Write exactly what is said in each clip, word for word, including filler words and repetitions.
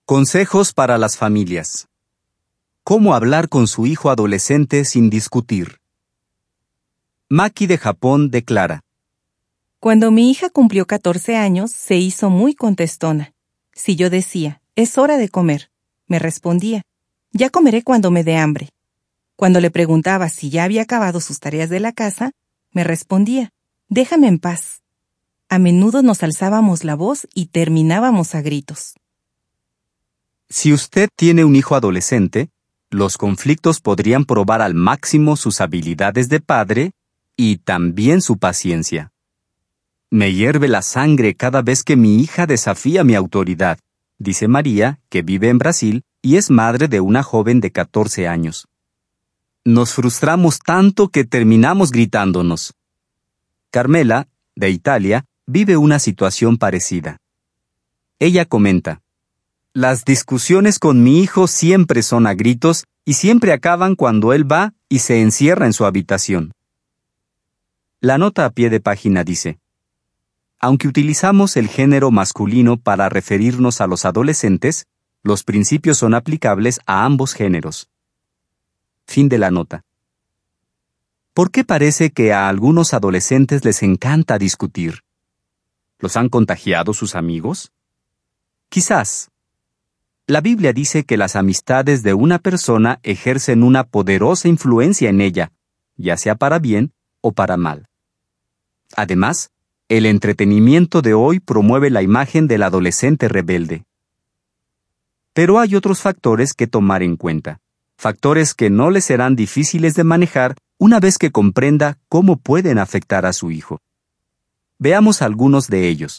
Consejos para las familias. ¿Cómo hablar con su hijo adolescente sin discutir? Maki de Japón declara: Cuando mi hija cumplió catorce años, se hizo muy contestona. Si yo decía, es hora de comer, me respondía, ya comeré cuando me dé hambre. Cuando le preguntaba si ya había acabado sus tareas de la casa, me respondía, déjame en paz. A menudo nos alzábamos la voz y terminábamos a gritos. Si usted tiene un hijo adolescente, los conflictos podrían probar al máximo sus habilidades de padre y también su paciencia. Me hierve la sangre cada vez que mi hija desafía mi autoridad, dice María, que vive en Brasil y es madre de una joven de catorce años. Nos frustramos tanto que terminamos gritándonos. Carmela, de Italia, vive una situación parecida. Ella comenta: las discusiones con mi hijo siempre son a gritos y siempre acaban cuando él va y se encierra en su habitación. La nota a pie de página dice: aunque utilizamos el género masculino para referirnos a los adolescentes, los principios son aplicables a ambos géneros. Fin de la nota. ¿Por qué parece que a algunos adolescentes les encanta discutir? ¿Los han contagiado sus amigos? Quizás. La Biblia dice que las amistades de una persona ejercen una poderosa influencia en ella, ya sea para bien o para mal. Además, el entretenimiento de hoy promueve la imagen del adolescente rebelde. Pero hay otros factores que tomar en cuenta, factores que no le serán difíciles de manejar una vez que comprenda cómo pueden afectar a su hijo. Veamos algunos de ellos.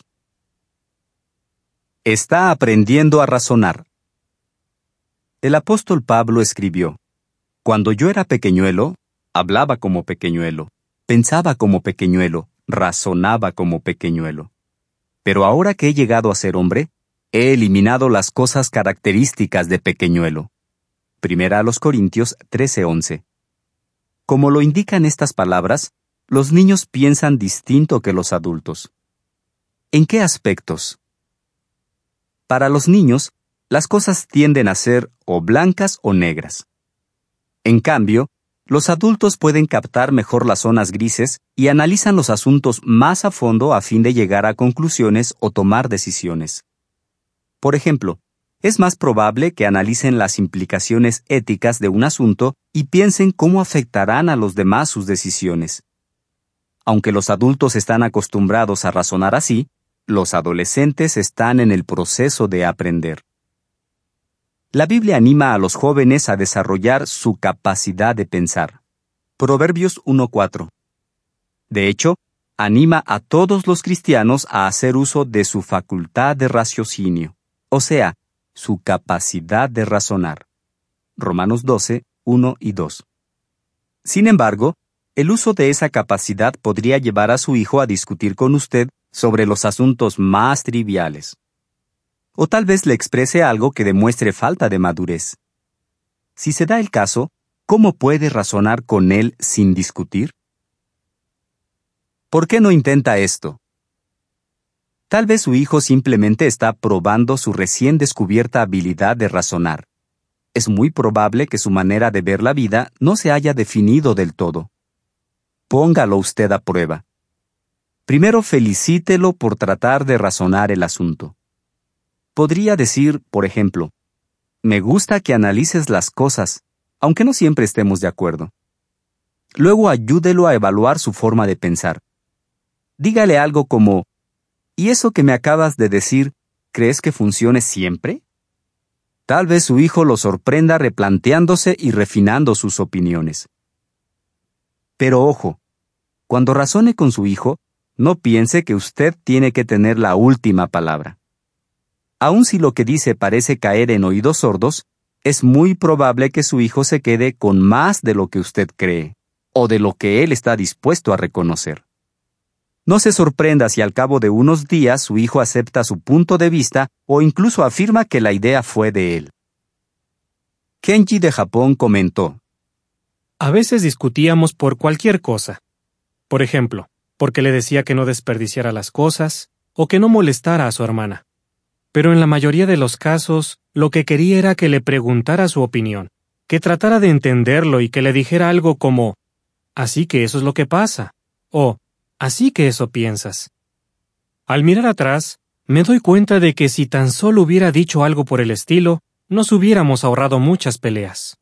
Está aprendiendo a razonar. El apóstol Pablo escribió: cuando yo era pequeñuelo, hablaba como pequeñuelo, pensaba como pequeñuelo, razonaba como pequeñuelo. Pero ahora que he llegado a ser hombre, he eliminado las cosas características de pequeñuelo. Primera a los Corintios trece once. Como lo indican estas palabras, los niños piensan distinto que los adultos. ¿En qué aspectos? Para los niños, las cosas tienden a ser o blancas o negras. En cambio, los adultos pueden captar mejor las zonas grises y analizan los asuntos más a fondo a fin de llegar a conclusiones o tomar decisiones. Por ejemplo, es más probable que analicen las implicaciones éticas de un asunto y piensen cómo afectarán a los demás sus decisiones. Aunque los adultos están acostumbrados a razonar así, los adolescentes están en el proceso de aprender. La Biblia anima a los jóvenes a desarrollar su capacidad de pensar. Proverbios uno cuatro. De hecho, anima a todos los cristianos a hacer uso de su facultad de raciocinio, o sea, su capacidad de razonar. Romanos doce, uno y dos. Sin embargo, el uso de esa capacidad podría llevar a su hijo a discutir con usted sobre los asuntos más triviales. O tal vez le exprese algo que demuestre falta de madurez. Si se da el caso, ¿cómo puede razonar con él sin discutir? ¿Por qué no intenta esto? Tal vez su hijo simplemente está probando su recién descubierta habilidad de razonar. Es muy probable que su manera de ver la vida no se haya definido del todo. Póngalo usted a prueba. Primero felicítelo por tratar de razonar el asunto. Podría decir, por ejemplo, me gusta que analices las cosas, aunque no siempre estemos de acuerdo. Luego ayúdelo a evaluar su forma de pensar. Dígale algo como, ¿y eso que me acabas de decir, crees que funcione siempre? Tal vez su hijo lo sorprenda replanteándose y refinando sus opiniones. Pero ojo, cuando razone con su hijo, no piense que usted tiene que tener la última palabra. Aun si lo que dice parece caer en oídos sordos, es muy probable que su hijo se quede con más de lo que usted cree, o de lo que él está dispuesto a reconocer. No se sorprenda si al cabo de unos días su hijo acepta su punto de vista o incluso afirma que la idea fue de él. Kenji de Japón comentó: a veces discutíamos por cualquier cosa. Por ejemplo, porque le decía que no desperdiciara las cosas o que no molestara a su hermana. Pero en la mayoría de los casos, Lo que quería era que le preguntara su opinión, que tratara de entenderlo y que le dijera algo como, «Así que eso es lo que pasa», o «Así que eso piensas». Al mirar atrás, me doy cuenta de que si tan solo hubiera dicho algo por el estilo, nos hubiéramos ahorrado muchas peleas.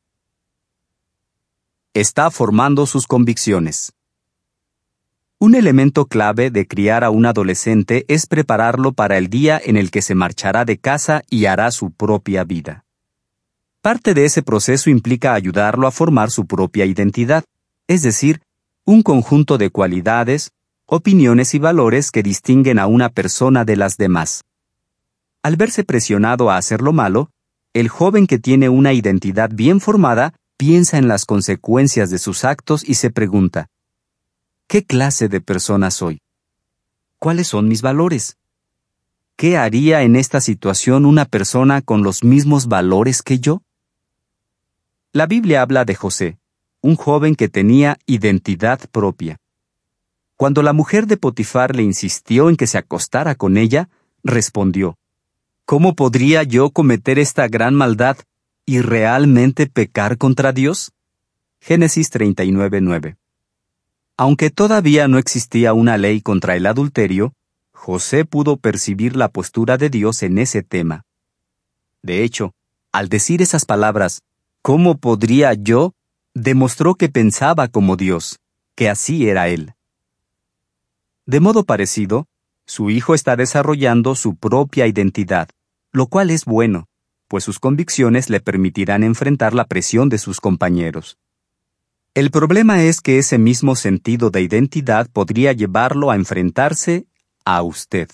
Está formando sus convicciones. Un elemento clave de criar a un adolescente es prepararlo para el día en el que se marchará de casa y hará su propia vida. Parte de ese proceso implica ayudarlo a formar su propia identidad, es decir, un conjunto de cualidades, opiniones y valores que distinguen a una persona de las demás. Al verse presionado a hacer lo malo, el joven que tiene una identidad bien formada piensa en las consecuencias de sus actos y se pregunta, ¿qué clase de persona soy? ¿Cuáles son mis valores? ¿Qué haría en esta situación una persona con los mismos valores que yo? La Biblia habla de José, un joven que tenía identidad propia. Cuando la mujer de Potifar le insistió en que se acostara con ella, respondió, ¿cómo podría yo cometer esta gran maldad y realmente pecar contra Dios? Génesis treinta y nueve, nueve. Aunque todavía no existía una ley contra el adulterio, José pudo percibir la postura de Dios en ese tema. De hecho, al decir esas palabras, ¿cómo podría yo?, demostró que pensaba como Dios, que así era él. De modo parecido, su hijo está desarrollando su propia identidad, lo cual es bueno, pues sus convicciones le permitirán enfrentar la presión de sus compañeros. El problema es que ese mismo sentido de identidad podría llevarlo a enfrentarse a usted.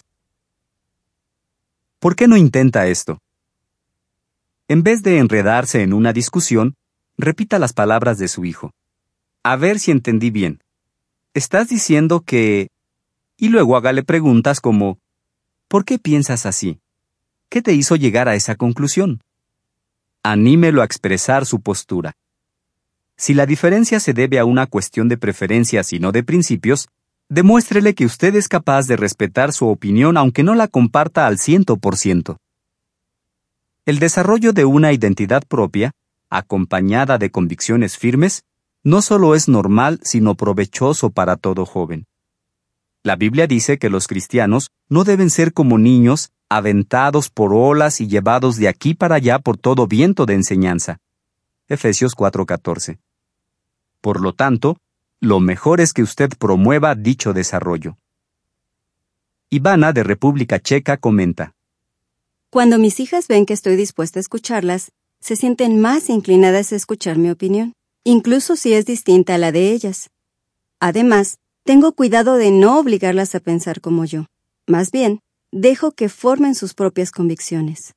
¿Por qué no intenta esto? En vez de enredarse en una discusión, repita las palabras de su hijo. A ver si entendí bien. Estás diciendo que... Y luego hágale preguntas como, ¿por qué piensas así? ¿Qué te hizo llegar a esa conclusión? Anímelo a expresar su postura. Si la diferencia se debe a una cuestión de preferencias y no de principios, demuéstrele que usted es capaz de respetar su opinión aunque no la comparta al ciento por ciento. El desarrollo de una identidad propia, acompañada de convicciones firmes, no solo es normal, sino provechoso para todo joven. La Biblia dice que los cristianos no deben ser como niños, aventados por olas y llevados de aquí para allá por todo viento de enseñanza. Efesios cuatro catorce. Por lo tanto, lo mejor es que usted promueva dicho desarrollo. Ivana, de República Checa, comenta, Cuando mis hijas ven que estoy dispuesta a escucharlas, se sienten más inclinadas a escuchar mi opinión, incluso si es distinta a la de ellas. Además, tengo cuidado de no obligarlas a pensar como yo. Más bien, dejo que formen sus propias convicciones.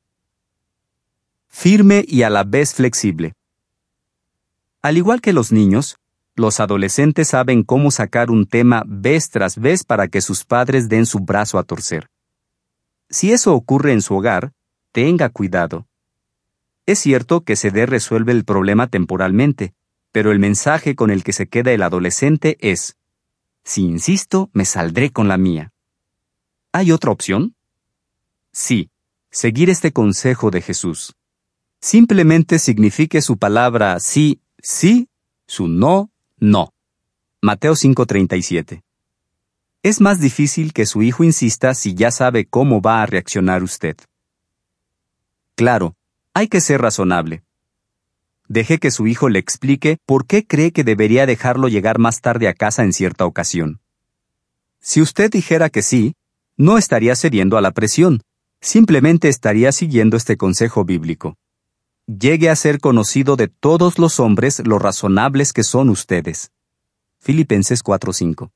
Firme y a la vez flexible. Al igual que los niños, los adolescentes saben cómo sacar un tema vez tras vez para que sus padres den su brazo a torcer. Si eso ocurre en su hogar, tenga cuidado. Es cierto que se de resuelve el problema temporalmente, pero el mensaje con el que se queda el adolescente es, si insisto, me saldré con la mía. ¿Hay otra opción? Sí, seguir este consejo de Jesús. Simplemente signifique su palabra sí, sí, su no, no. Mateo cinco treinta y siete. Es más difícil que su hijo insista si ya sabe cómo va a reaccionar usted. Claro, hay que ser razonable. Deje que su hijo le explique por qué cree que debería dejarlo llegar más tarde a casa en cierta ocasión. Si usted dijera que sí, no estaría cediendo a la presión, simplemente estaría siguiendo este consejo bíblico. Llegue a ser conocido de todos los hombres lo razonables que son ustedes. Filipenses cuatro cinco.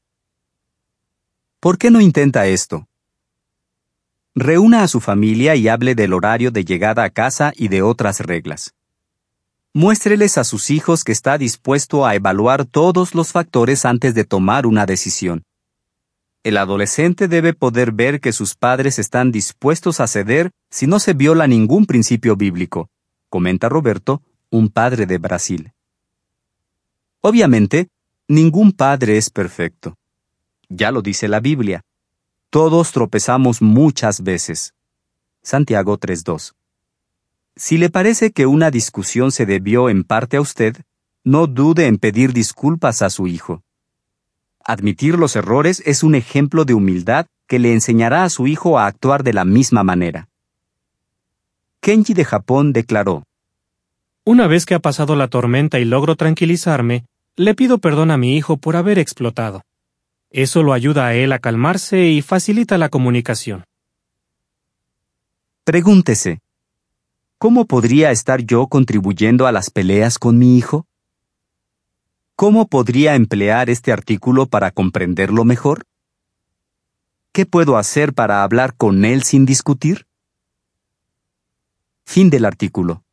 ¿Por qué no intenta esto? Reúna a su familia y hable del horario de llegada a casa y de otras reglas. Muéstreles a sus hijos que está dispuesto a evaluar todos los factores antes de tomar una decisión. El adolescente debe poder ver que sus padres están dispuestos a ceder si no se viola ningún principio bíblico, comenta Roberto, un padre de Brasil. Obviamente, ningún padre es perfecto. Ya lo dice la Biblia. Todos tropezamos muchas veces. Santiago tres dos. Si le parece que una discusión se debió en parte a usted, no dude en pedir disculpas a su hijo. Admitir los errores es un ejemplo de humildad que le enseñará a su hijo a actuar de la misma manera. Kenji de Japón declaró: Una vez que ha pasado la tormenta y logro tranquilizarme, le pido perdón a mi hijo por haber explotado. Eso lo ayuda a él a calmarse y facilita la comunicación. Pregúntese: ¿cómo podría estar yo contribuyendo a las peleas con mi hijo? ¿Cómo podría emplear este artículo para comprenderlo mejor? ¿Qué puedo hacer para hablar con él sin discutir? Fin del artículo.